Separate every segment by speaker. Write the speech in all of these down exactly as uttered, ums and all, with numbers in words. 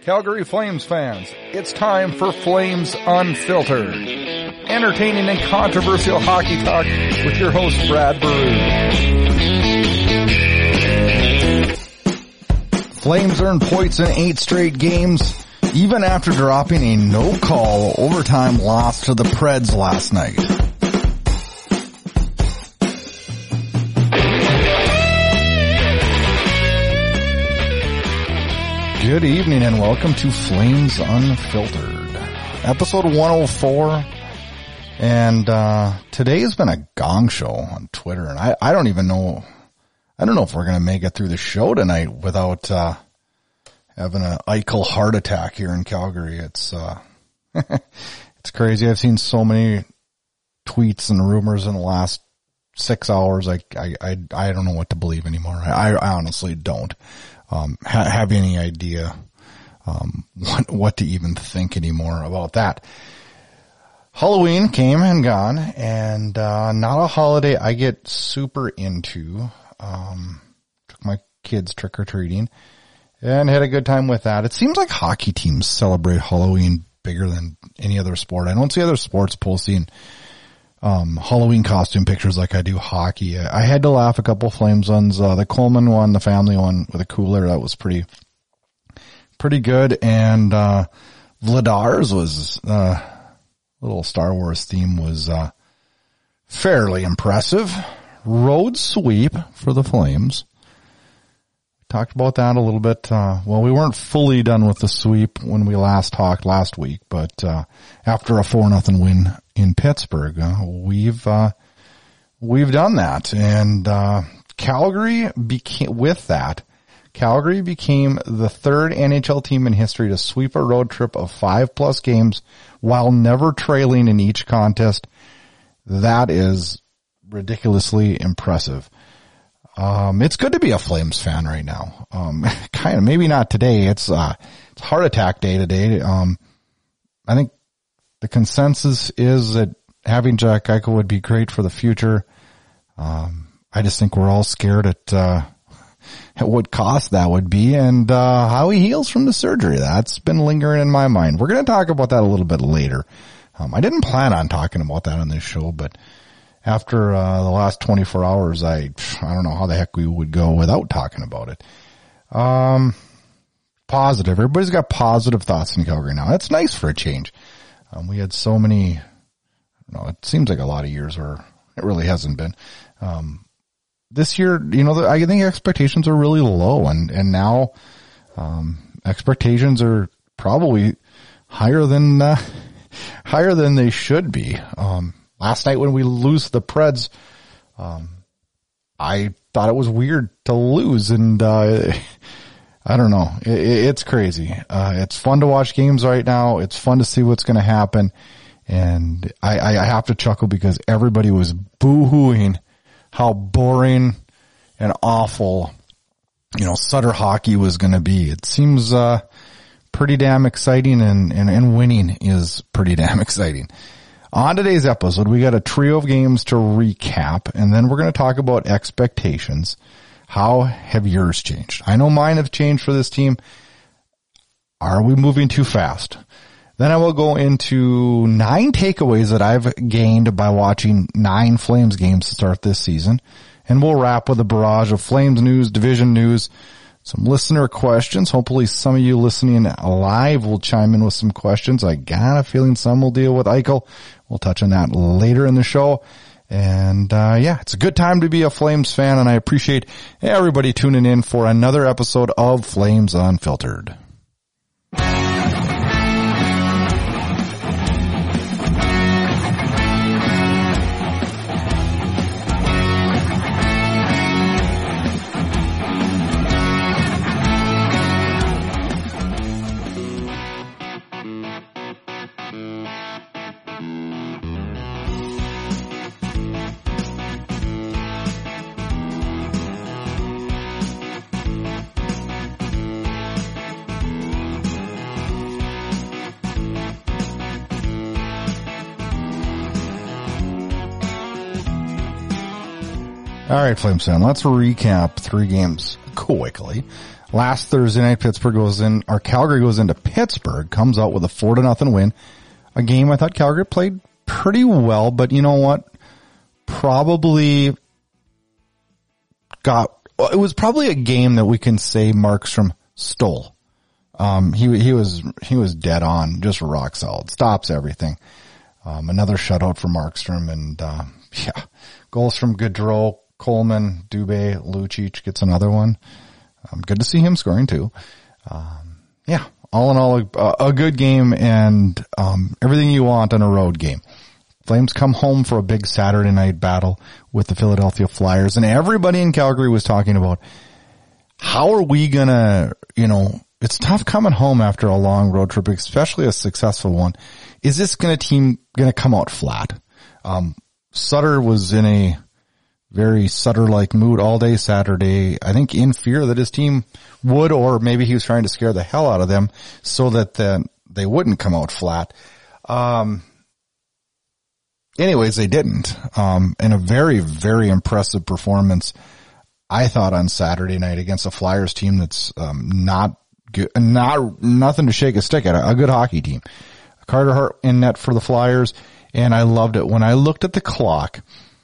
Speaker 1: Calgary Flames fans, it's time for Flames Unfiltered. Entertaining and controversial hockey talk with your host, Brad Baru. Flames earned points in eight straight games, even after dropping a no-call overtime loss to the Preds last night. Good evening and welcome to Flames Unfiltered, episode one oh four. And uh today's been a gong show on Twitter, and I, I don't even know, I don't know if we're going to make it through the show tonight without uh having an Eichel heart attack here in Calgary. It's uh it's crazy. I've seen so many tweets and rumors in the last six hours. I I I, I don't know what to believe anymore. I, I honestly don't. Um, ha- have any idea, um, what, what to even think anymore about that. Halloween came and gone, and, uh, not a holiday I get super into. Um, took my kids trick-or-treating and had a good time with that. It seems like hockey teams celebrate Halloween bigger than any other sport. I don't see other sports posting Um, Halloween costume pictures like I do hockey. I had to laugh a couple Flames ones. Uh, the Coleman one, the family one with a cooler, that was pretty, pretty good. And, uh, Vladar's was, uh, little Star Wars theme was, uh, fairly impressive. Road sweep for the Flames. Talked about that a little bit. Uh, well, we weren't fully done with the sweep when we last talked last week, but, uh, after a four nothing win in Pittsburgh, uh, we've, uh, we've done that. And, uh, Calgary became, with that, Calgary became the third N H L team in history to sweep a road trip of five plus games while never trailing in each contest. That is ridiculously impressive. Um, it's good to be a Flames fan right now. Um, kind of, maybe not today. It's, uh, it's heart attack day today. Um, I think the consensus is that having Jack Eichel would be great for the future. Um, I just think we're all scared at, uh, at what cost that would be and, uh, how he heals from the surgery. That's been lingering in my mind. We're going to talk about that a little bit later. Um, I didn't plan on talking about that on this show, but after, uh, the last twenty-four hours, I, I don't know how the heck we would go without talking about it. Um, positive. Everybody's got positive thoughts in Calgary now. That's nice for a change. Um, we had so many, you know, it seems like a lot of years where it really hasn't been. Um, this year, you know, I think expectations are really low, and, and now, um, expectations are probably higher than, uh, higher than they should be. Um, last night when we lose the Preds, um, I thought it was weird to lose, and, uh, I don't know. It, it's crazy. Uh, it's fun to watch games right now. It's fun to see what's going to happen. And I, I have to chuckle because everybody was boo-hooing how boring and awful, you know, Sutter hockey was going to be. It seems, uh, pretty damn exciting, and, and, and winning is pretty damn exciting. On today's episode, we got a trio of games to recap, and then we're going to talk about expectations. How have yours changed? I know mine have changed for this team. Are we moving too fast? Then I will go into nine takeaways that I've gained by watching nine Flames games to start this season. And we'll wrap with a barrage of Flames news, division news, some listener questions. Hopefully some of you listening live will chime in with some questions. I got a feeling some will deal with Eichel. We'll touch on that later in the show. And, uh, yeah, it's a good time to be a Flames fan, and I appreciate everybody tuning in for another episode of Flames Unfiltered. All right, Flames fan, let's recap three games quickly. Last Thursday night, Pittsburgh goes in, or Calgary goes into Pittsburgh, comes out with a four to nothing win. A game I thought Calgary played pretty well, but you know what? Probably got, it was probably a game that we can say Markstrom stole. Um, he, he was, he was dead on, just rock solid, stops everything. Um, another shutout for Markstrom, and, uh, yeah, goals from Gaudreau, Coleman, Dubé, Lucic gets another one. Um, good to see him scoring too. Um, yeah, all in all, a, a good game, and, um, everything you want in a road game. Flames come home for a big Saturday night battle with the Philadelphia Flyers, and everybody in Calgary was talking about how are we gonna, you know, it's tough coming home after a long road trip, especially a successful one. Is this gonna team gonna come out flat? Um, Sutter was in a very Sutter-like mood all day Saturday, I think in fear that his team would, or maybe he was trying to scare the hell out of them so that the, they wouldn't come out flat. Um, anyways, they didn't. Um, and a very, very impressive performance, I thought, on Saturday night against a Flyers team that's um, not good, not nothing to shake a stick at, a, a good hockey team. Carter Hart in net for the Flyers, and I loved it. When I looked at the clock,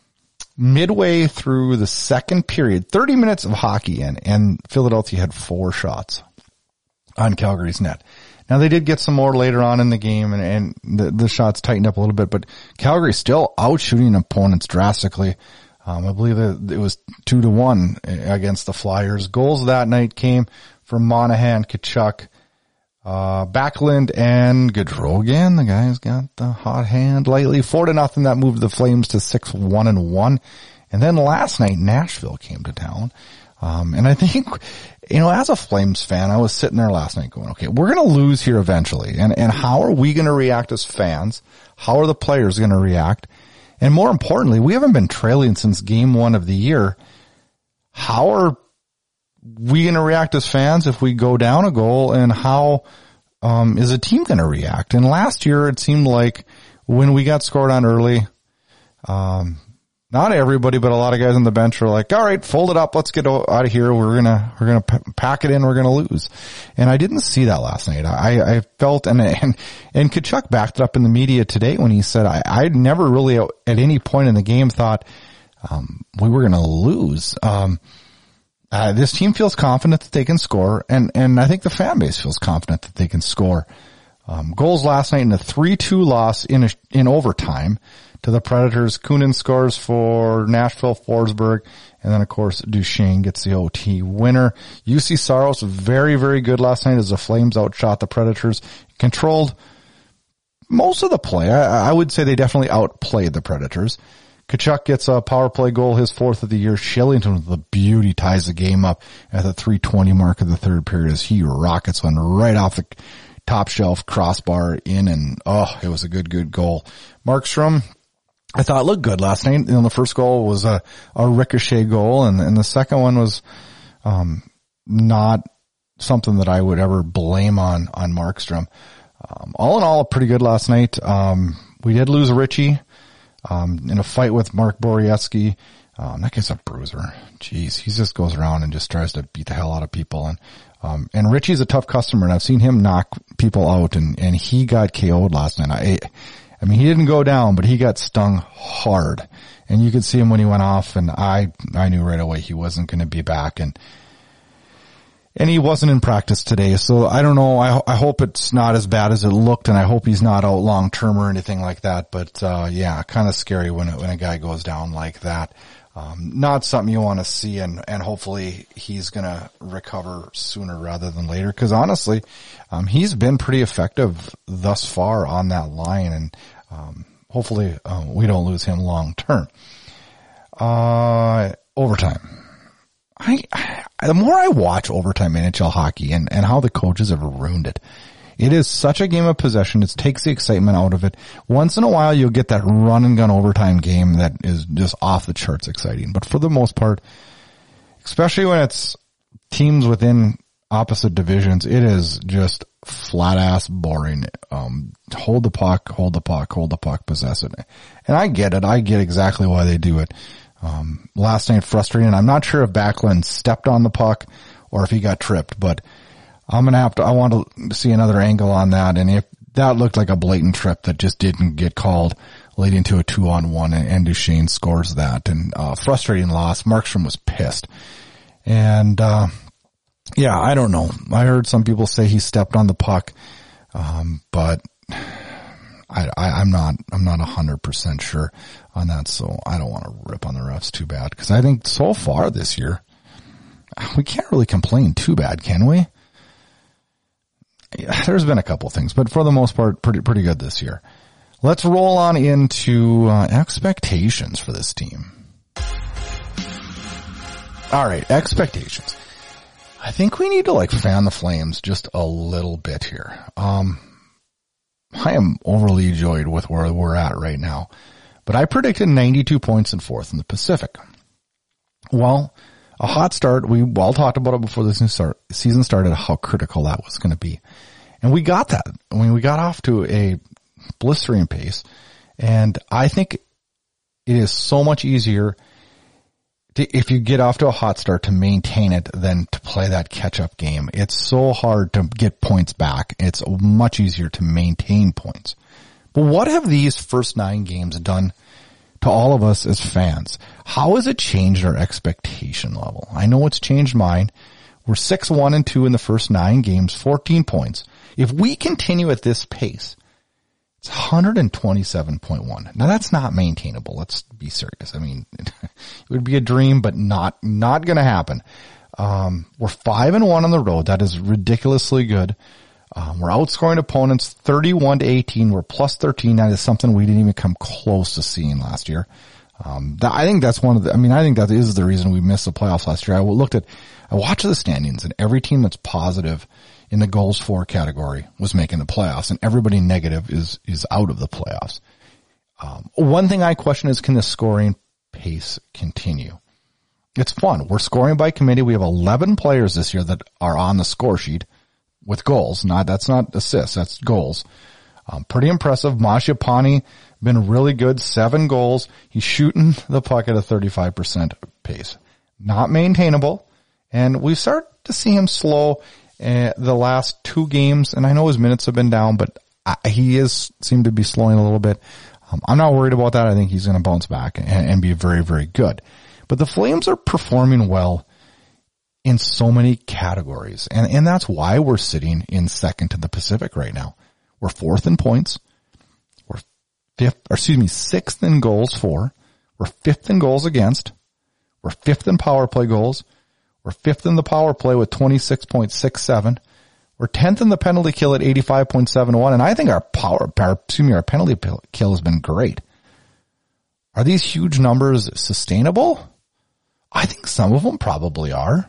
Speaker 1: midway through the second period, thirty minutes of hockey in, and Philadelphia had four shots on Calgary's net. Now, they did get some more later on in the game, and, and the, the shots tightened up a little bit, but Calgary still out shooting opponents drastically. Um, I believe it, it was two to one against the Flyers. Goals that night came from Monahan, Tkachuk, uh, Backlund, and Gaudreau again. The guy's got the hot hand lately. Four to nothing. That moved the Flames to six, one and one. And then last night, Nashville came to town. Um, and I think, you know, as a Flames fan, I was sitting there last night going, okay, we're going to lose here eventually. And, and how are we going to react as fans? How are the players going to react? And more importantly, we haven't been trailing since game one of the year. How are we going to react as fans if we go down a goal, and how um is a team going to react? And last year it seemed like when we got scored on early, um not everybody, but a lot of guys on the bench were like, all right, fold it up, let's get out of here, we're gonna we're gonna pack it in, we're gonna lose. And I didn't see that last night. I I felt, and and and Tkachuk backed it up in the media today when he said, I I'd never really at any point in the game thought um we were gonna lose. um Uh, this team feels confident that they can score, and, and I think the fan base feels confident that they can score. Um, goals last night in a three two loss in a, in overtime to the Predators. Kunin scores for Nashville, Forsberg, and then of course Duchesne gets the O T winner. U C Saros very, very good last night as the Flames outshot the Predators. Controlled most of the play. I, I would say they definitely outplayed the Predators. Tkachuk gets a power play goal, his fourth of the year. Shillington with the beauty ties the game up at the three twenty mark of the third period as he rockets one right off the top shelf crossbar in, and oh, it was a good, good goal. Markstrom, I thought looked good last night. You know, the first goal was a, a ricochet goal, and, and the second one was um not something that I would ever blame on on Markstrom. Um, all in all, pretty good last night. Um, we did lose Richie. Um, in a fight with Mark Borieski. Um, that guy's a bruiser. Jeez, he just goes around and just tries to beat the hell out of people. And, um, and Richie's a tough customer, and I've seen him knock people out, and, and he got K O'd last night. I, I mean, he didn't go down, but he got stung hard. And you could see him when he went off, and I, I knew right away he wasn't going to be back. And, And he wasn't in practice today, so I don't know. I, I hope it's not as bad as it looked, and I hope he's not out long term or anything like that. But uh yeah, kind of scary when it, when a guy goes down like that. Um Not something you want to see, and and hopefully he's gonna recover sooner rather than later. Because honestly, um he's been pretty effective thus far on that line, and um hopefully uh, we don't lose him long term. Uh overtime. I, I, the more I watch overtime N H L hockey and, and how the coaches have ruined it, it is such a game of possession. It takes the excitement out of it. Once in a while, you'll get that run and gun overtime game that is just off the charts exciting. But for the most part, especially when it's teams within opposite divisions, it is just flat ass boring. Um, hold the puck, hold the puck, hold the puck, possess it. And I get it. I get exactly why they do it. Um, last night frustrating. I'm not sure if Backlund stepped on the puck or if he got tripped, but I'm going to have to, I want to see another angle on that. And if that looked like a blatant trip that just didn't get called, leading to a two on one, and, and Duchesne scores that, and, uh, frustrating loss. Markstrom was pissed. And, uh, yeah, I don't know. I heard some people say he stepped on the puck. Um, but I, I, I'm not, I'm not a hundred percent sure on that. So I don't want to rip on the refs too bad, because I think so far this year, we can't really complain too bad, can we? Yeah, there's been a couple things, but for the most part, pretty, pretty good this year. Let's roll on into uh, expectations for this team. All right, expectations. I think we need to like fan the flames just a little bit here. Um, I am overly joyed with where we're at right now, but I predicted ninety-two points and fourth in the Pacific. Well, a hot start. We all talked about it before this new start, season started, how critical that was going to be. And we got that. I mean, we got off to a blistering pace, and I think it is so much easier to, if you get off to a hot start, to maintain it than to play that catch-up game. It's so hard to get points back. It's much easier to maintain points. But what have these first nine games done to all of us as fans? How has it changed our expectation level? I know it's changed mine. We're six one and two in the first nine games, fourteen points. If we continue at this pace, it's one twenty-seven point one. Now that's not maintainable. Let's be serious. I mean, it would be a dream, but not, not going to happen. Um, we're five and one on the road. That is ridiculously good. Um, we're outscoring opponents thirty-one to eighteen. We're plus thirteen. That is something we didn't even come close to seeing last year. Um, that, I think that's one of the, I mean, I think that is the reason we missed the playoffs last year. I looked at, I watched the standings, and every team that's positive in the goals for category was making the playoffs, and everybody negative is, is out of the playoffs. Um, one thing I question is, can the scoring pace continue? It's fun. We're scoring by committee. We have eleven players this year that are on the score sheet with goals. Not, that's not assists. That's goals. Um, pretty impressive. Mangiapane been really good. Seven goals. He's shooting the puck at a thirty-five percent pace. Not maintainable. And we start to see him slow uh, the last two games. And I know his minutes have been down, but I, he is seemed to be slowing a little bit. Um, I'm not worried about that. I think he's going to bounce back and, and be very, very good. But the Flames are performing well in so many categories. And, and that's why we're sitting in second to the Pacific right now. We're fourth in points. We're fifth, or excuse me, sixth in goals for. We're fifth in goals against. We're fifth in power play goals. We're fifth in the power play with twenty-six point six seven. We're tenth in the penalty kill at eighty-five point seven one. And I think our power, our, excuse me, our penalty kill has been great. Are these huge numbers sustainable? I think some of them probably are.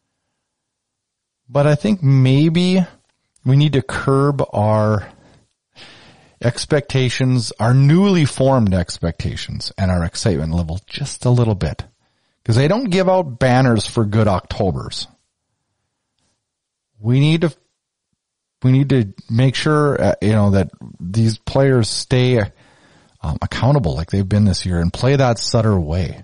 Speaker 1: But I think maybe we need to curb our expectations, our newly formed expectations, and our excitement level just a little bit. Because they don't give out banners for good Octobers. We need to, we need to make sure, uh, you know, that these players stay um, accountable like they've been this year and play that Sutter way.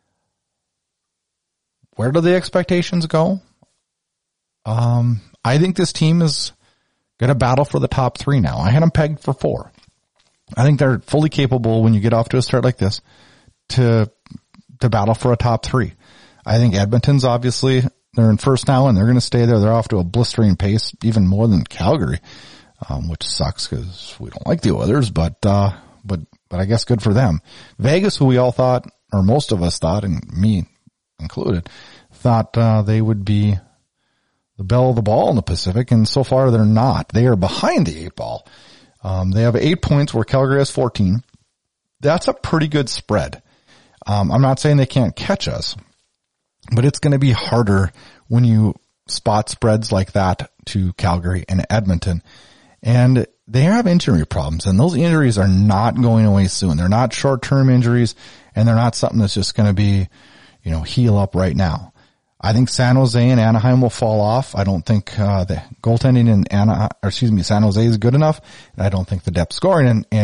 Speaker 1: Where do the expectations go? Um, I think this team is going to battle for the top three now. I had them pegged for four. I think they're fully capable when you get off to a start like this to to battle for a top three. I think Edmonton's obviously, they're in first now and they're going to stay there. They're off to a blistering pace, even more than Calgary, um, which sucks because we don't like the Oilers, but, uh, but, but I guess good for them. Vegas, who we all thought, or most of us thought, and me included, thought, uh, they would be the belle of the ball in the Pacific, and so far they're not. They are behind the eight ball. Um, they have eight points where Calgary has fourteen. That's a pretty good spread. Um, I'm not saying they can't catch us, but it's going to be harder when you spot spreads like that to Calgary and Edmonton. And they have injury problems, and those injuries are not going away soon. They're not short-term injuries, and they're not something that's just going to be, you know, heal up right now. I think San Jose and Anaheim will fall off. I don't think uh, the goaltending in Anaheim, or excuse me, San Jose is good enough, and I don't think the depth scoring in, in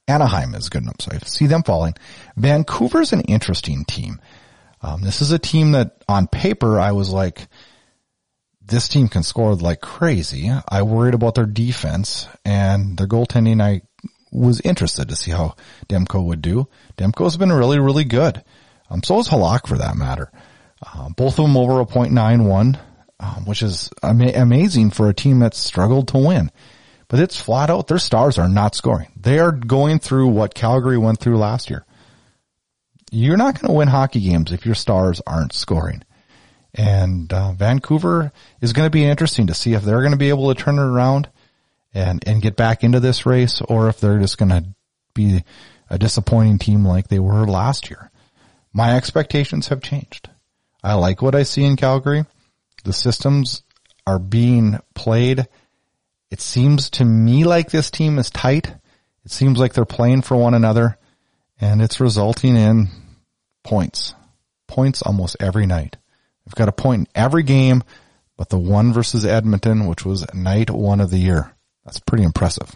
Speaker 1: Anaheim is good enough, so I see them falling. Vancouver's an interesting team. Um, this is a team that on paper I was like, this team can score like crazy. I worried about their defense and their goaltending. I was interested to see how Demko would do. Demko's been really, really good. Um, so is Halak for that matter. Uh, both of them over a point nine one, um, which is ama- amazing for a team that's struggled to win. But it's flat out. Their stars are not scoring. They are going through what Calgary went through last year. You're not going to win hockey games if your stars aren't scoring. And uh, Vancouver is going to be interesting to see if they're going to be able to turn it around and, and get back into this race, or if they're just going to be a disappointing team like they were last year. My expectations have changed. I like what I see in Calgary. The systems are being played. It seems to me like this team is tight. It seems like they're playing for one another, and it's resulting in points. Points almost every night. We've got a point in every game, but the one versus Edmonton, which was night one of the year. That's pretty impressive.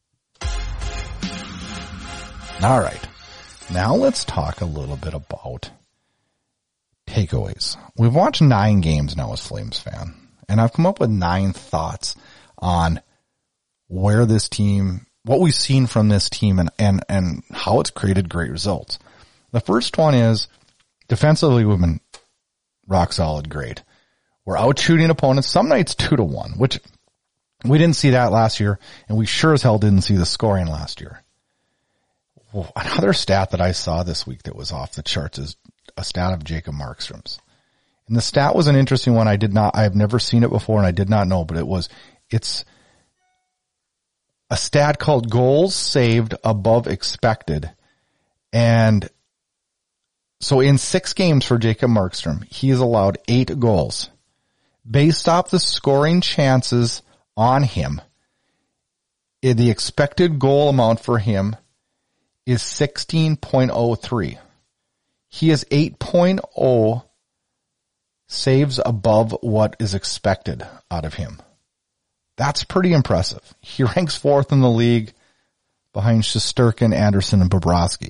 Speaker 1: All right. Now let's talk a little bit about takeaways. We've watched nine games now as Flames fan, and I've come up with nine thoughts on where this team, what we've seen from this team, and, and, and how it's created great results. The first one is defensively we've been rock solid great. We're out shooting opponents, some nights two to one, which we didn't see that last year, and we sure as hell didn't see the scoring last year. Well, another stat that I saw this week that was off the charts is a stat of Jacob Markstrom's. And the stat was an interesting one. I did not, I have never seen it before and I did not know, but it was, it's a stat called goals saved above expected. And so in six games for Jacob Markstrom, he has allowed eight goals. Based off the scoring chances on him, the expected goal amount for him is sixteen point oh three. He has eight point oh saves above what is expected out of him. That's pretty impressive. He ranks fourth in the league behind Shesterkin, Anderson, and Bobrovsky.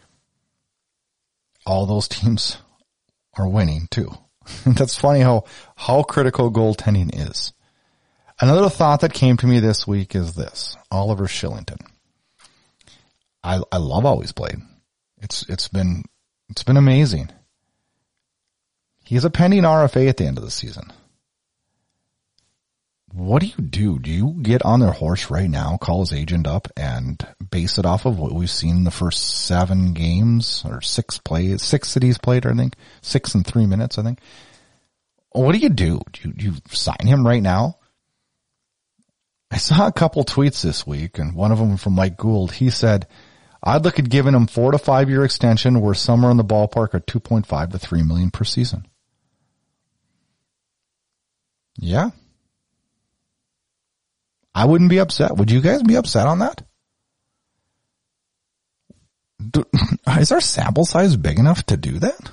Speaker 1: All those teams are winning too. That's funny how, how critical goaltending is. Another thought that came to me this week is this. Oliver Kylington. I, I love how he's played. It's, it's been, it's been amazing. He has a pending R F A at the end of the season. What do you do? Do you get on their horse right now, call his agent up, and base it off of what we've seen in the first seven games or six plays, six that he's played, I think, six in three minutes, I think. What do you do? Do you, do you sign him right now? I saw a couple tweets this week, and one of them from Mike Gould. He said, I'd look at giving him four to five year extension where somewhere in the ballpark are two point five to three million per season. Yeah. I wouldn't be upset. Would you guys be upset on that? Do, is our sample size big enough to do that?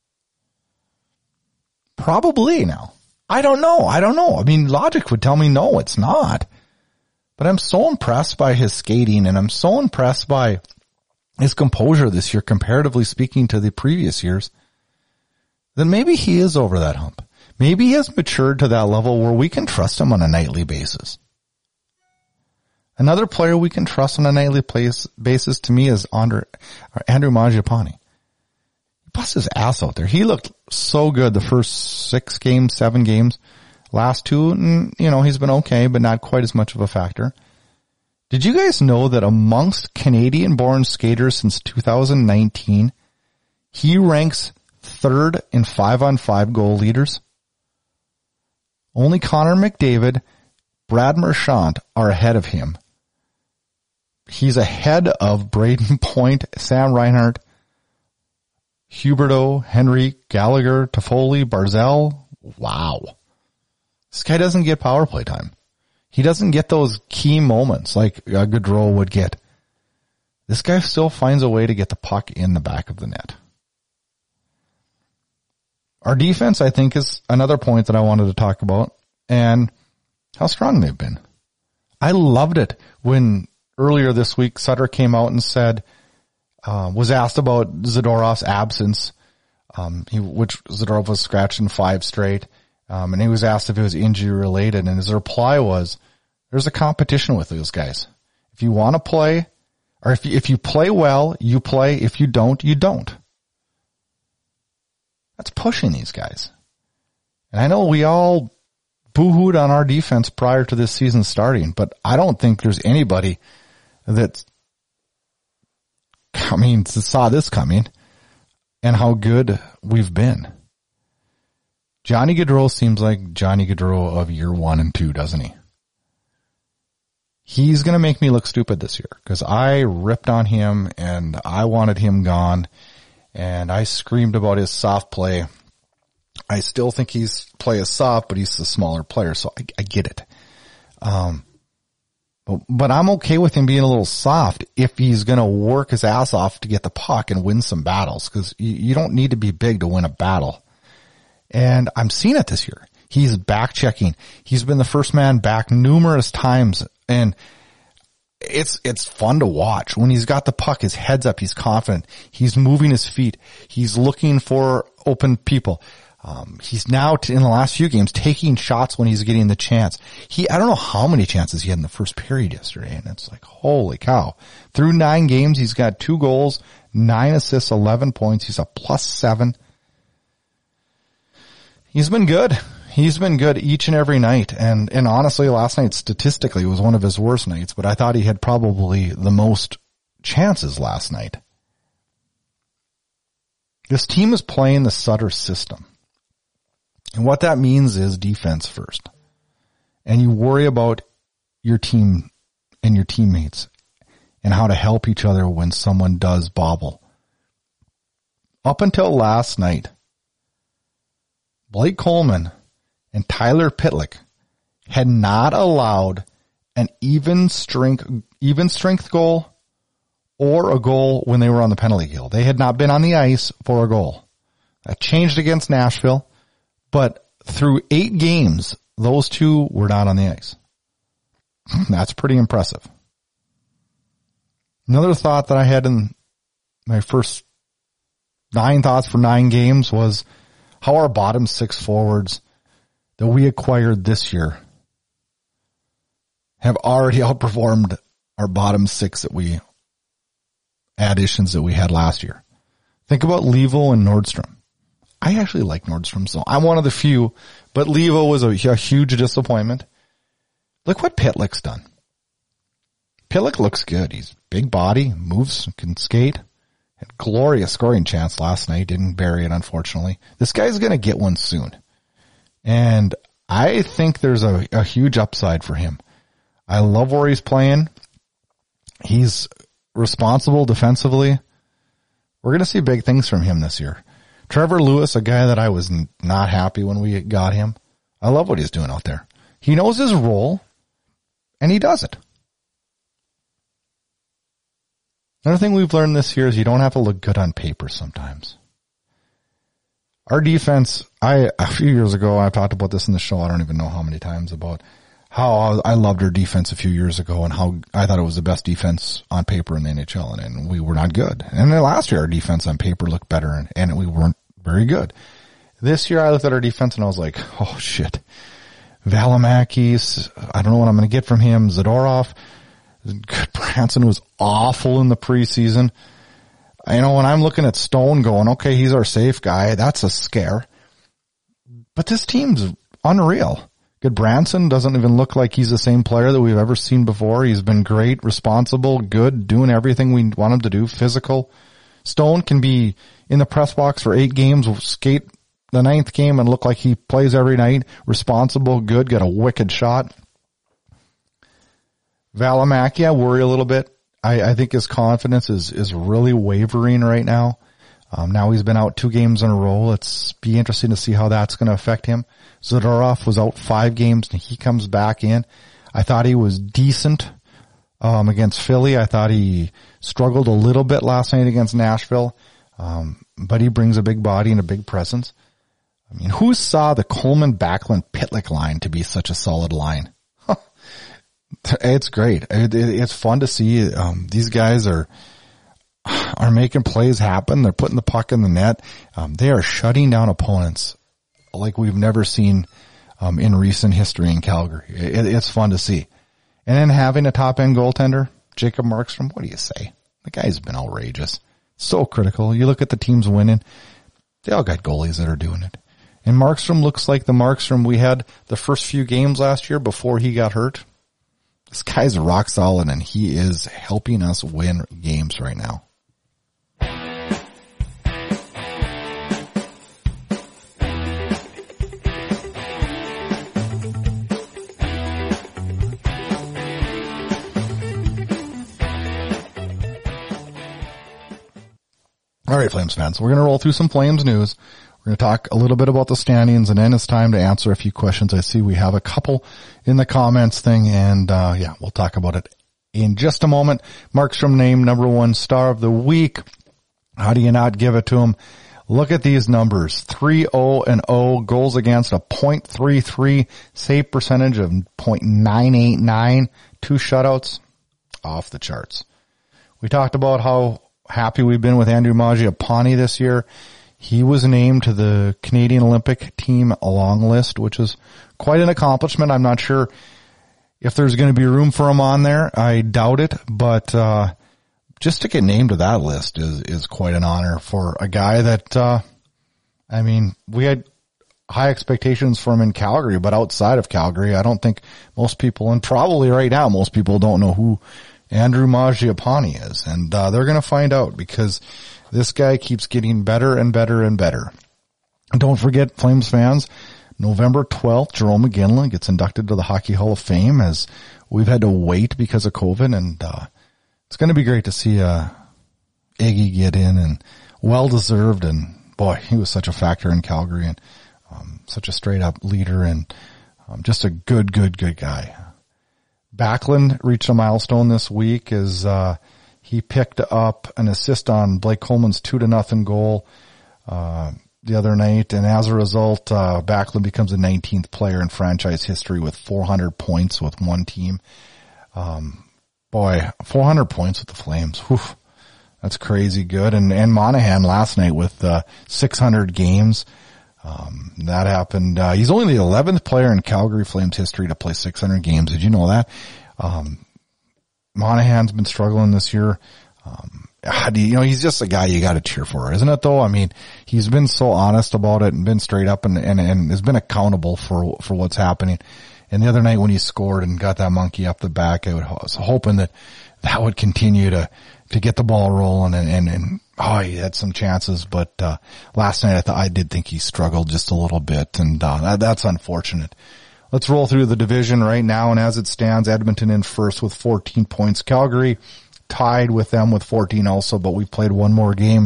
Speaker 1: Probably now. I don't know. I don't know. I mean, logic would tell me no, it's not. But I'm so impressed by his skating, and I'm so impressed by his composure this year, comparatively speaking to the previous years, that maybe he is over that hump. Maybe he has matured to that level where we can trust him on a nightly basis. Another player we can trust on a nightly basis to me is Andre, Andrew Mangiapane. He busts his ass out there. He looked so good the first six games, seven games. Last two, you know, he's been okay, but not quite as much of a factor. Did you guys know that amongst Canadian-born skaters since two thousand nineteen, he ranks third in five-on-five goal leaders? Only Connor McDavid, Brad Marchand are ahead of him. He's ahead of Braden Point, Sam Reinhart, Huberdeau, Henry, Gallagher, Toffoli, Barzal. Wow. This guy doesn't get power play time. He doesn't get those key moments like uh, Gaudreau would get. This guy still finds a way to get the puck in the back of the net. Our defense, I think, is another point that I wanted to talk about, and how strong they've been. I loved it when earlier this week, Sutter came out and said, uh, was asked about Zadorov's absence, um, he, which Zadorov was scratched in five straight. Um, and he was asked if it was injury related, and his reply was, there's a competition with those guys. If you want to play, or if you, if you play well, you play. If you don't, you don't. That's pushing these guys. And I know we all boo-hooed on our defense prior to this season starting, but I don't think there's anybody that, I mean, saw this coming and how good we've been. Johnny Gaudreau seems like Johnny Gaudreau of year one and two, doesn't he? He's going to make me look stupid this year because I ripped on him and I wanted him gone and I screamed about his soft play. I still think he's play is soft, but he's the smaller player, so I, I get it. Um, but, but I'm okay with him being a little soft if he's going to work his ass off to get the puck and win some battles because you, you don't need to be big to win a battle. And I'm seeing it this year. He's back checking. He's been the first man back numerous times. And it's, it's fun to watch. When he's got the puck, his head's up. He's confident. He's moving his feet. He's looking for open people. Um, he's now t- in the last few games taking shots when he's getting the chance. He, I don't know how many chances he had in the first period yesterday. And it's like, holy cow. Through nine games, he's got two goals, nine assists, eleven points. He's a plus seven. He's been good. He's been good each and every night. And, and honestly, last night statistically was one of his worst nights, but I thought he had probably the most chances last night. This team is playing the Sutter system. And what that means is defense first. And you worry about your team and your teammates and how to help each other when someone does bobble. Up until last night, Blake Coleman and Tyler Pitlick had not allowed an even strength, even strength goal or a goal when they were on the penalty kill. They had not been on the ice for a goal. That changed against Nashville, but through eight games, those two were not on the ice. That's pretty impressive. Another thought that I had in my first nine thoughts for nine games was how our bottom six forwards that we acquired this year have already outperformed our bottom six that we additions that we had last year. Think about Levo and Nordstrom. I actually like Nordstrom, so I'm one of the few, but Levo was a, a huge disappointment. Look what Pitlick's done. Pitlick looks good. He's big body, moves, can skate. Had glorious scoring chance last night. Didn't bury it, unfortunately. This guy's going to get one soon. And I think there's a, a huge upside for him. I love where he's playing. He's responsible defensively. We're going to see big things from him this year. Trevor Lewis, a guy that I was n- not happy when we got him. I love what he's doing out there. He knows his role, and he does it. Another thing we've learned this year is you don't have to look good on paper sometimes. Our defense, I, a few years ago, I've talked about this in the show, I don't even know how many times, about how I loved our defense a few years ago and how I thought it was the best defense on paper in the N H L, and, and we were not good. And then last year our defense on paper looked better, and, and we weren't very good. This year I looked at our defense and I was like, oh shit. Valimakis, I don't know what I'm going to get from him. Zadorov. Branson was awful in the preseason. You know, when I'm looking at Stone going, okay, he's our safe guy, that's a scare. But this team's unreal. Good Branson doesn't even look like he's the same player that we've ever seen before. He's been great, responsible, good, doing everything we want him to do, physical. Stone can be in the press box for eight games, skate the ninth game and look like he plays every night, responsible, good, got a wicked shot. Valimaki, I worry a little bit. I, I think his confidence is, is really wavering right now. Um, now he's been out two games in a row. It's be interesting to see how that's going to affect him. Zadorov was out five games and he comes back in. I thought he was decent, um, against Philly. I thought he struggled a little bit last night against Nashville. Um, but he brings a big body and a big presence. I mean, who saw the Coleman, Backlund, Pitlick line to be such a solid line? It's great. It, it, it's fun to see. Um, these guys are, are making plays happen. They're putting the puck in the net. Um, they are shutting down opponents like we've never seen, um, in recent history in Calgary. It, it's fun to see. And then having a top end goaltender, Jacob Markstrom, what do you say? The guy's been outrageous. So critical. You look at the teams winning, they all got goalies that are doing it. And Markstrom looks like the Markstrom we had the first few games last year before he got hurt. This guy's rock solid, and he is helping us win games right now. All right, Flames fans, we're going to roll through some Flames news. We're going to talk a little bit about the standings, and then it's time to answer a few questions. I see we have a couple in the comments thing, and uh yeah, we'll talk about it in just a moment. Markstrom named number one star of the week. How do you not give it to him? Look at these numbers. three oh and oh, goals against a point three three, save percentage of point nine eight nine, two shutouts. Off the charts. We talked about how happy we've been with Andrew Mangiapane this year. He was named to the Canadian Olympic team long list, which is quite an accomplishment. I'm not sure if there's going to be room for him on there. I doubt it, but uh just to get named to that list is is quite an honor for a guy that uh I mean, we had high expectations for him in Calgary, but outside of Calgary, I don't think most people, and probably right now most people, don't know who Andrew Mangiapane is, and uh they're going to find out, because this guy keeps getting better and better and better. Don't forget, Flames fans, November twelfth, Jarome Iginla gets inducted to the Hockey Hall of Fame, as we've had to wait because of COVID, and uh it's going to be great to see uh Iggy get in, and well-deserved, and boy, he was such a factor in Calgary, and um such a straight-up leader, and um, just a good, good, good guy. Backlund reached a milestone this week as uh he picked up an assist on Blake Coleman's two to nothing goal uh the other night, and as a result, uh Backlund becomes the nineteenth player in franchise history with four hundred points with one team. Um boy, four hundred points with the Flames. Whew, that's crazy good. And and Monahan last night with uh six hundred games. Um that happened. Uh he's only the eleventh player in Calgary Flames history to play six hundred games. Did you know that? Um Monahan's been struggling this year. Um, you know, he's just a guy you got to cheer for, isn't it though? I mean, he's been so honest about it and been straight up, and, and, and has been accountable for, for what's happening. And the other night when he scored and got that monkey up the back, I, would, I was hoping that that would continue to, to get the ball rolling, and, and, and, oh, he had some chances, but, uh, last night I thought, I did think he struggled just a little bit, and, uh, that, that's unfortunate. Let's roll through the division right now, and as it stands, Edmonton in first with fourteen points. Calgary tied with them with fourteen also, but we've played one more game.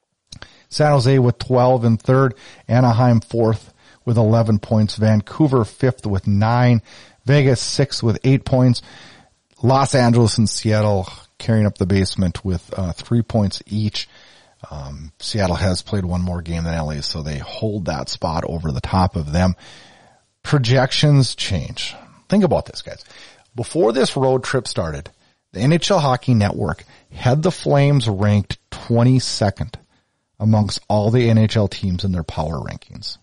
Speaker 1: San Jose with twelve in third. Anaheim fourth with eleven points. Vancouver fifth with nine. Vegas sixth with eight points. Los Angeles and Seattle carrying up the basement with uh, three points each. Um, Seattle has played one more game than L A, so they hold that spot over the top of them. Projections change. Think about this, guys. Before this road trip started, the N H L Hockey Network had the Flames ranked twenty-second amongst all the N H L teams in their power rankings.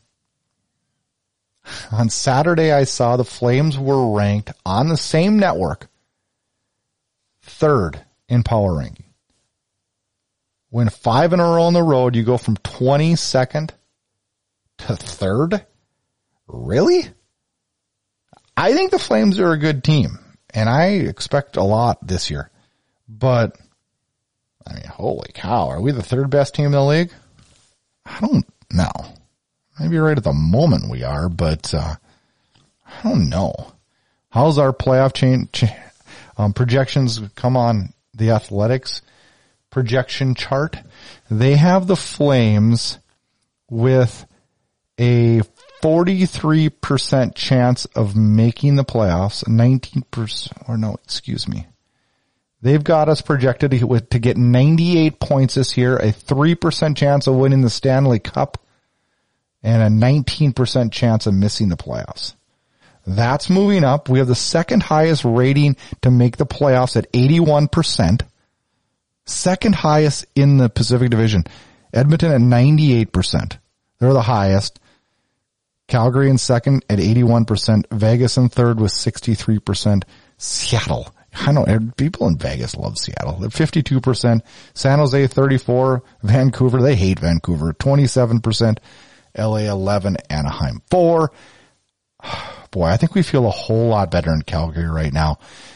Speaker 1: On Saturday, I saw the Flames were ranked on the same network third in power ranking. When five in a row on the road, you go from twenty-second to third? Really? I think the Flames are a good team, and I expect a lot this year. But, I mean, holy cow, are we the third best team in the league? I don't know. Maybe right at the moment we are, but uh, I don't know. How's our playoff chain, cha- um, projections come on the Athletics projection chart? They have the Flames with a forty-three percent chance of making the playoffs, nineteen percent, or no, excuse me. They've got us projected to, to get ninety-eight points this year, a three percent chance of winning the Stanley Cup, and a nineteen percent chance of missing the playoffs. That's moving up. We have the second highest rating to make the playoffs at eighty-one percent. Second highest in the Pacific Division. Edmonton at ninety-eight percent. They're the highest. Calgary in second at eighty-one percent. Vegas in third with sixty-three percent. Seattle. I know people in Vegas love Seattle. At fifty-two percent. San Jose thirty-four. Vancouver, they hate Vancouver. twenty-seven percent. L A eleven. Anaheim four. Boy, I think we feel a whole lot better in Calgary right now.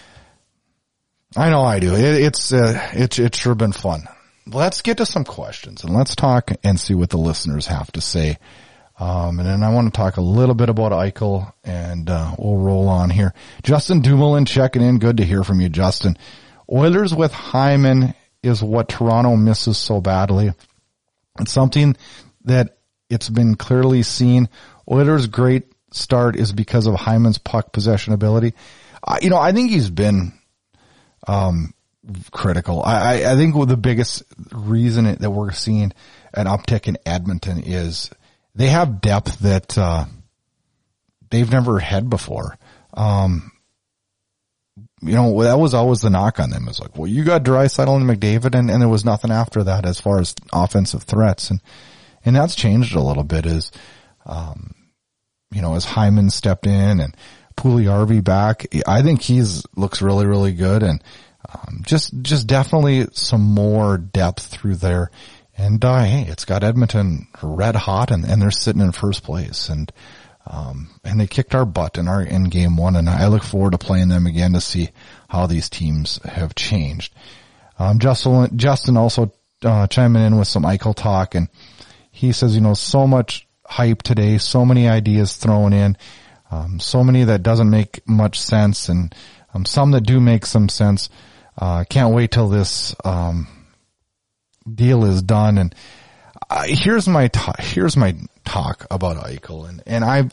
Speaker 1: I know I do. It, it's, uh, it's, it's sure been fun. Let's get to some questions and let's talk and see what the listeners have to say. Um, and then I want to talk a little bit about Eichel and, uh, we'll roll on here. Justin Dumoulin checking in. Good to hear from you, Justin. Oilers with Hyman is what Toronto misses so badly. It's something that it's been clearly seen. Oilers' great start is because of Hyman's puck possession ability. Uh, you know, I think he's been, um, critical. I, I, I think the biggest reason that we're seeing an uptick in Edmonton is they have depth that, uh, they've never had before. Um, you know, that was always the knock on them. It's like, well, you got Draisaitl and McDavid and, and there was nothing after that as far as offensive threats. And, and that's changed a little bit as, um, you know, as Hyman stepped in and Puljujarvi back. I think he's looks really, really good and, um, just, just definitely some more depth through there. And, uh, hey, it's got Edmonton red hot and, and they're sitting in first place. And, um, and they kicked our butt in our, in game one. And I look forward to playing them again to see how these teams have changed. Um, Justin, Justin also, uh, chiming in with some Eichel talk and he says, you know, so much hype today, so many ideas thrown in, um, so many that doesn't make much sense and, um, some that do make some sense. Uh, can't wait till this, um, deal is done. And uh, here's my, ta- here's my talk about Eichel. And, and I've,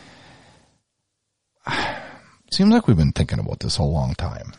Speaker 1: seems like we've been thinking about this a long time.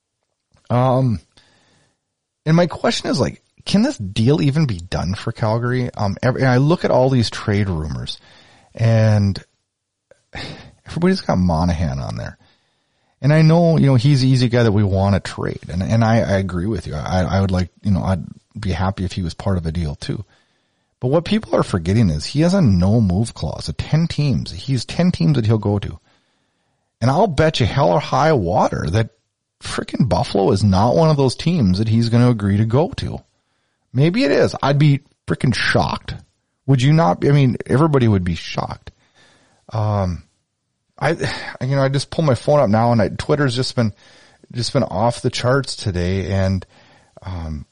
Speaker 1: Um, and my question is like, can this deal even be done for Calgary? Um, every, I look at all these trade rumors and everybody's got Monahan on there. And I know, you know, he's the easy guy that we want to trade. And, and I, I agree with you. I, I would like, you know, I'd be happy if he was part of a deal too. But what people are forgetting is he has a no move clause of ten teams. He's ten teams that he'll go to. And I'll bet you hell or high water that freaking Buffalo is not one of those teams that he's going to agree to go to. Maybe it is. I'd be freaking shocked. Would you not? I mean, everybody would be shocked. Um, I, you know, I just pulled my phone up now and I, Twitter's just been, just been off the charts today. And, um,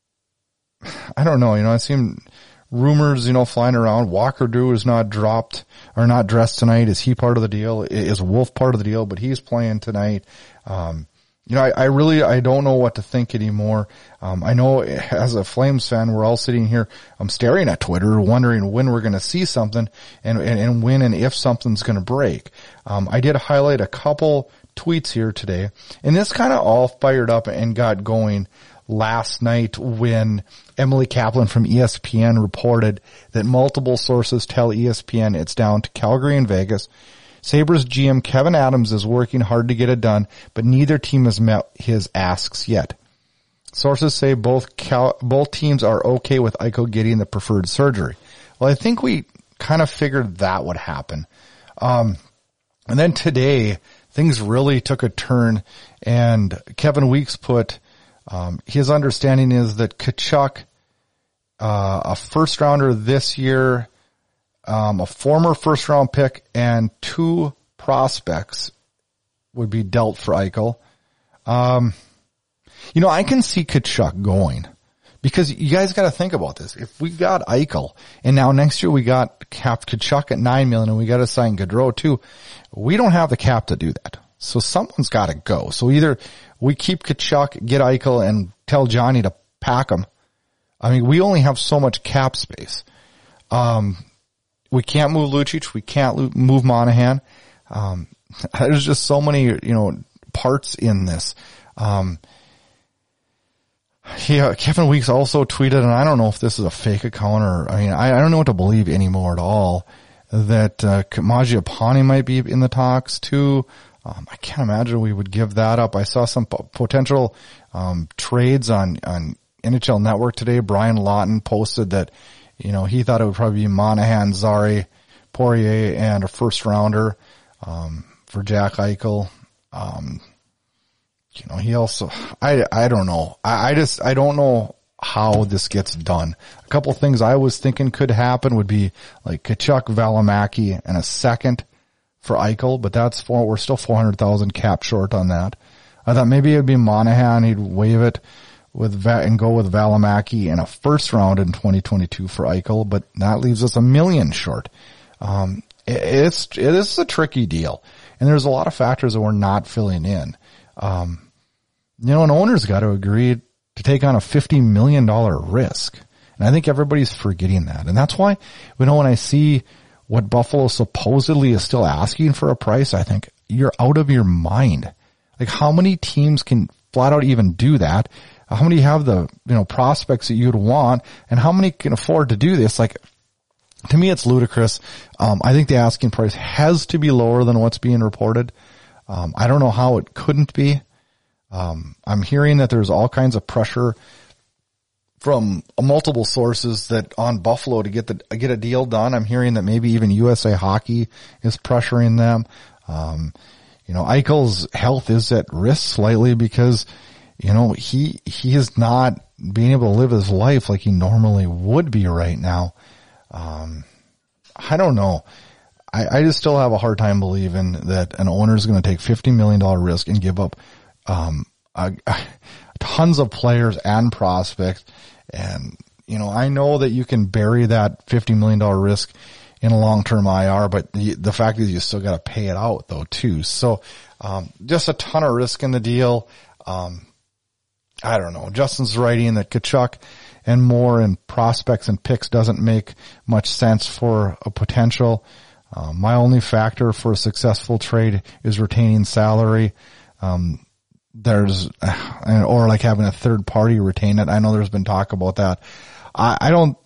Speaker 1: I don't know, you know, I've seen rumors, you know, flying around. Walker Drew is not dropped or not dressed tonight. Is he part of the deal? Is Wolf part of the deal? But he's playing tonight. Um, You know, I, I really, I don't know what to think anymore. Um, I know as a Flames fan, we're all sitting here, I'm staring at Twitter, wondering when we're going to see something and, and, and when and if something's going to break. Um, I did highlight a couple tweets here today, and this kind of all fired up and got going last night when Emily Kaplan from E S P N reported that multiple sources tell E S P N it's down to Calgary and Vegas. Sabres G M Kevin Adams is working hard to get it done, but neither team has met his asks yet. Sources say both Cal- both teams are okay with Eichel getting the preferred surgery. Well, I think we kind of figured that would happen. Um, and then today, things really took a turn, and Kevin Weeks put um, his understanding is that Tkachuk, uh, a first rounder this year, Um, a former first round pick and two prospects would be dealt for Eichel. Um, you know, I can see Tkachuk going because you guys got to think about this. If we got Eichel and now next year we got cap Tkachuk at nine million and we got to sign Gaudreau too, we don't have the cap to do that. So someone's got to go. So either we keep Tkachuk, get Eichel and tell Johnny to pack him. I mean, we only have so much cap space. Um, We can't move Lucic. We can't lo- move Monahan. Um, there's just so many, you know, parts in this. Um, yeah, Kevin Weeks also tweeted, and I don't know if this is a fake account or, I mean, I, I don't know what to believe anymore at all. that uh, Mangiapane might be in the talks too. Um, I can't imagine we would give that up. I saw some p- potential um, trades on, on N H L Network today. Brian Lawton posted that, you know, he thought it would probably be Monahan, Zari, Poirier, and a first rounder um, for Jack Eichel. Um, you know, he also, I, I don't know. I, I just, I don't know how this gets done. A couple of things I was thinking could happen would be like Tkachuk, Valimaki, and a second for Eichel, but that's for, we're still four hundred thousand cap short on that. I thought maybe it'd be Monahan. He'd waive it with Va- and go with Valimaki and a first round in twenty twenty-two for Eichel, but that leaves us a million short. Um, it, it's, it is a tricky deal. And there's a lot of factors that we're not filling in. Um, you know, an owner's got to agree to take on a fifty million dollars risk. And I think everybody's forgetting that. And that's why, you know, when I see what Buffalo supposedly is still asking for a price, I think you're out of your mind. Like, how many teams can flat out even do that? How many have the, you know, prospects that you'd want, and how many can afford to do this? Like, to me, it's ludicrous. Um, I think the asking price has to be lower than what's being reported. Um, I don't know how it couldn't be. Um, I'm hearing that there's all kinds of pressure from multiple sources that on Buffalo to get the, get a deal done. I'm hearing that maybe even U S A Hockey is pressuring them. Um, you know, Eichel's health is at risk slightly because, you know, he, he is not being able to live his life like he normally would be right now. Um, I don't know. I, I just still have a hard time believing that an owner is going to take fifty million dollars risk and give up, um, a, a, tons of players and prospects. And, you know, I know that you can bury that fifty million dollars risk in a long-term I R, but the, the fact is you still got to pay it out though too. So, um, just a ton of risk in the deal. Um, I don't know. Justin's writing that Tkachuk and more and prospects and picks doesn't make much sense for a potential. Um, my only factor for a successful trade is retaining salary. Um, there's, or like having a third party retain it. I know there's been talk about that. I, I don't,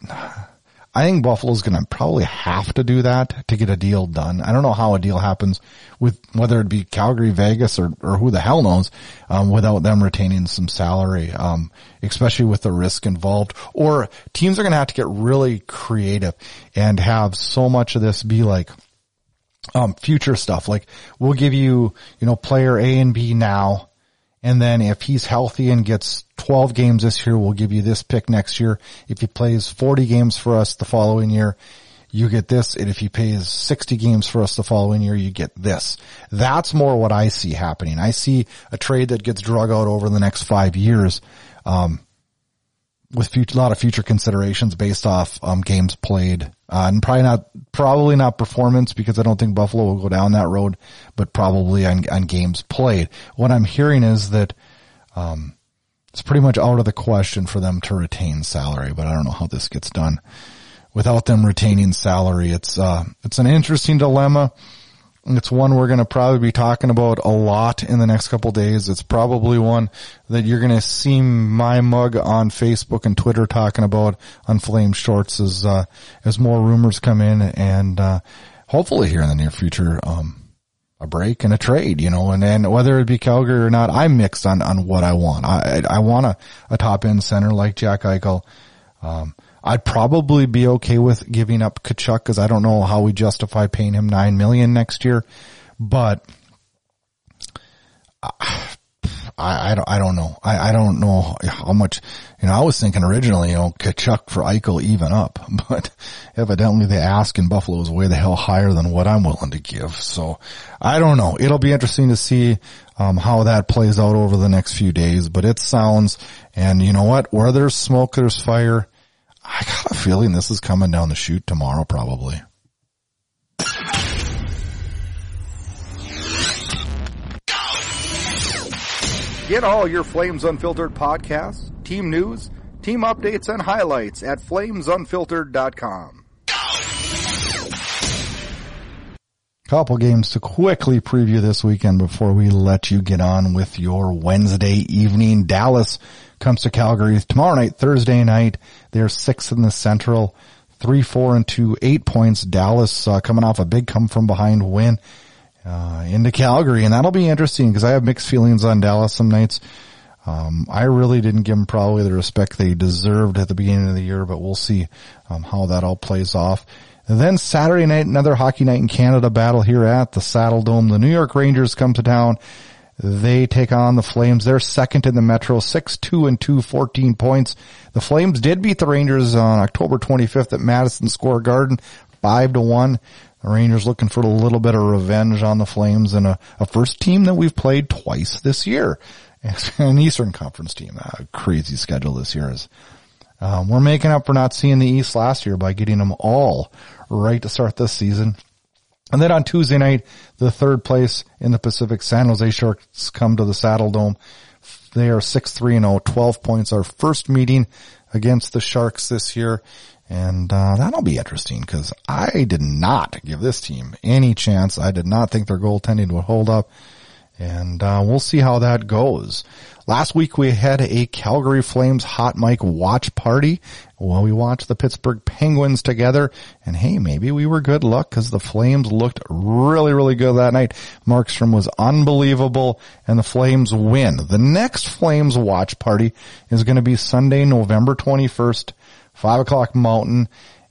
Speaker 1: I think Buffalo's going to probably have to do that to get a deal done. I don't know how a deal happens with whether it be Calgary, Vegas, or, or who the hell knows, um, without them retaining some salary, um, especially with the risk involved. Or teams are going to have to get really creative and have so much of this be like, um, future stuff. Like, we'll give you, you know, player A and B now. And then if he's healthy and gets twelve games this year, we'll give you this pick next year. If he plays forty games for us the following year, you get this. And if he plays sixty games for us the following year, you get this. That's more what I see happening. I see a trade that gets drug out over the next five years, um, with future, a lot of future considerations based off, um, games played, uh, and probably not, probably not performance, because I don't think Buffalo will go down that road, but probably on, on games played. What I'm hearing is that, um, it's pretty much out of the question for them to retain salary, but I don't know how this gets done without them retaining salary. It's, uh, it's an interesting dilemma. It's one we're going to probably be talking about a lot in the next couple of days. It's probably one that you're going to see my mug on Facebook and Twitter talking about on Flame Shorts as, uh, as more rumors come in, and, uh, hopefully here in the near future, um, a break and a trade, you know, and then whether it be Calgary or not, I'm mixed on, on what I want. I, I want a, a top end center like Jack Eichel. Um, I'd probably be okay with giving up Tkachuk because I don't know how we justify paying him nine million dollars next year, but I, I, don't, I don't know. I, I don't know how much, you know, I was thinking originally, you know, Tkachuk for Eichel even up, but evidently the ask in Buffalo is way the hell higher than what I'm willing to give. So I don't know. It'll be interesting to see, um, how that plays out over the next few days, but it sounds, and you know what, where there's smoke, there's fire. I got a feeling this is coming down the chute tomorrow, probably. Get all your Flames Unfiltered podcasts, team news, team updates, and highlights at flames unfiltered dot com. Couple games to quickly preview this weekend before we let you get on with your Wednesday evening. Dallas comes to Calgary tomorrow night, Thursday night. They're sixth in the Central, three, four, and two, eight points. Dallas uh, coming off a big come-from-behind win uh, into Calgary, and that'll be interesting because I have mixed feelings on Dallas some nights. Um, I really didn't give them probably the respect they deserved at the beginning of the year, but we'll see um, how that all plays off. And then Saturday night, another hockey night in Canada battle here at the Saddle Dome. The New York Rangers come to town. They take on the Flames. They're second in the Metro, six, two, and two, fourteen points. The Flames did beat the Rangers on October twenty-fifth at Madison Square Garden, five to one. The Rangers looking for a little bit of revenge on the Flames and a, a first team that we've played twice this year. An Eastern Conference team. A crazy schedule this year is. Um, we're making up for not seeing the East last year by getting them all right to start this season. And then on Tuesday night, the third place in the Pacific, San Jose Sharks come to the Saddle Dome. They are six, three, and oh, twelve points. Our first meeting against the Sharks this year. And, uh, that'll be interesting because I did not give this team any chance. I did not think their goaltending would hold up. And, uh, we'll see how that goes. Last week we had a Calgary Flames hot mic watch party. Well, we watched the Pittsburgh Penguins together, and hey, maybe we were good luck because the Flames looked really, really good that night. Markstrom was unbelievable, and the Flames win. The next Flames watch party is going to be Sunday, November twenty-first, five o'clock Mountain,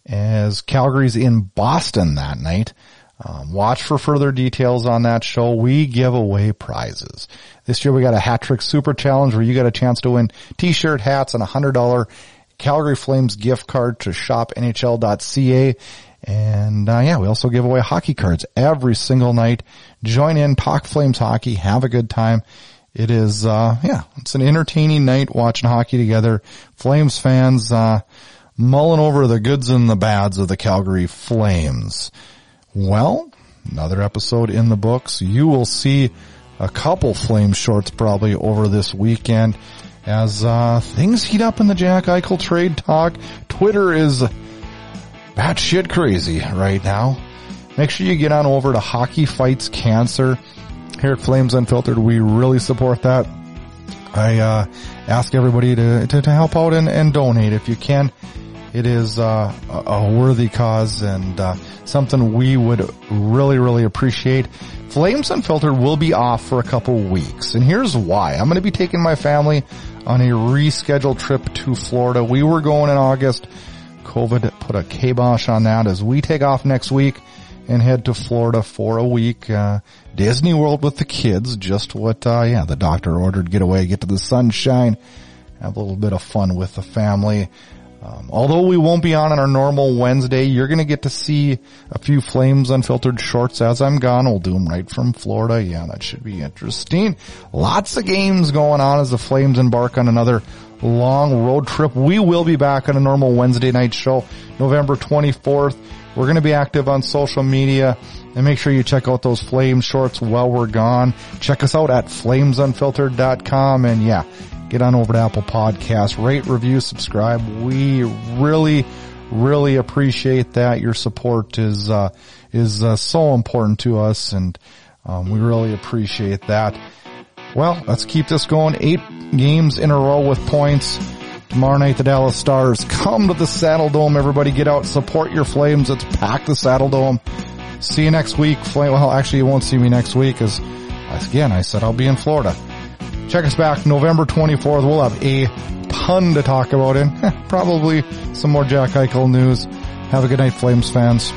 Speaker 1: as Calgary's in Boston that night. Um, watch for further details on that show. We give away prizes. This year we got a Hat Trick Super Challenge where you got a chance to win t-shirt, hats, and a one hundred dollars Calgary Flames gift card to shop N H L dot C A. And, uh, yeah, we also give away hockey cards every single night. Join in, talk Flames hockey, have a good time. It is, uh, yeah, it's an entertaining night watching hockey together. Flames fans, uh, mulling over the goods and the bads of the Calgary Flames. Well, another episode in the books. You will see a couple Flame shorts probably over this weekend as uh things heat up in the Jack Eichel trade talk. Twitter is batshit crazy right now. Make sure you get on over to Hockey Fights Cancer. Here at Flames Unfiltered, we really support that. I uh ask everybody to to, to help out and, and donate if you can. It is uh, a worthy cause and uh, something we would really, really appreciate. Flames Unfiltered will be off for a couple weeks, and here's why. I'm going to be taking my family on a rescheduled trip to Florida. We were going in August. COVID put a kibosh on that as we take off next week and head to Florida for a week. Uh, Disney World with the kids, just what, uh, yeah, the doctor ordered. Get away, get to the sunshine, have a little bit of fun with the family. Um, although we won't be on on our normal Wednesday, you're going to get to see a few Flames Unfiltered shorts as I'm gone. We'll do them right from Florida. Yeah, that should be interesting. Lots of games going on as the Flames embark on another long road trip. We will be back on a normal Wednesday night show, November twenty-fourth. We're going to be active on social media, and make sure you check out those Flames shorts while we're gone. Check us out at flames unfiltered dot com, and yeah, get on over to Apple Podcasts, rate, review, subscribe. We really, really appreciate that. Your support is, uh, is, uh, so important to us, and, um, we really appreciate that. Well, let's keep this going. Eight games in a row with points. Tomorrow night, the Dallas Stars come to the Saddle Dome. Everybody get out, support your Flames. Let's pack the Saddle Dome. See you next week. Flame, well, actually, you won't see me next week because, again, I said I'll be in Florida. Check us back November twenty-fourth. We'll have a ton to talk about in. Probably some more Jack Eichel news. Have a good night, Flames fans.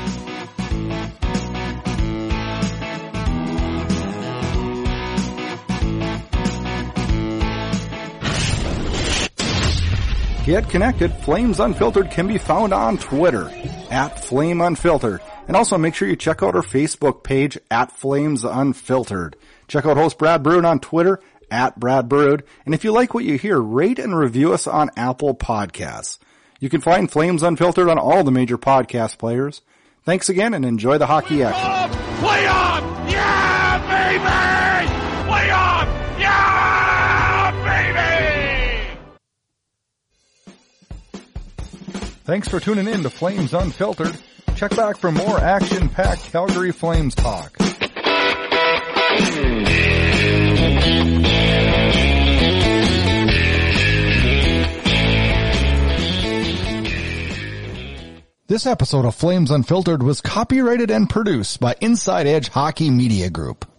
Speaker 1: Get connected. Flames Unfiltered can be found on Twitter at Flame Unfiltered. And also make sure you check out our Facebook page at Flames Unfiltered. Check out host Brad Brood on Twitter at Brad Brood. And if you like what you hear, rate and review us on Apple Podcasts. You can find Flames Unfiltered on all the major podcast players. Thanks again and enjoy the hockey action.
Speaker 2: Play on! Yeah, baby! Play on! Yeah, baby!
Speaker 1: Thanks for tuning in to Flames Unfiltered. Check back for more action-packed Calgary Flames talk. This episode of Flames Unfiltered was copyrighted and produced by Inside Edge Hockey Media Group.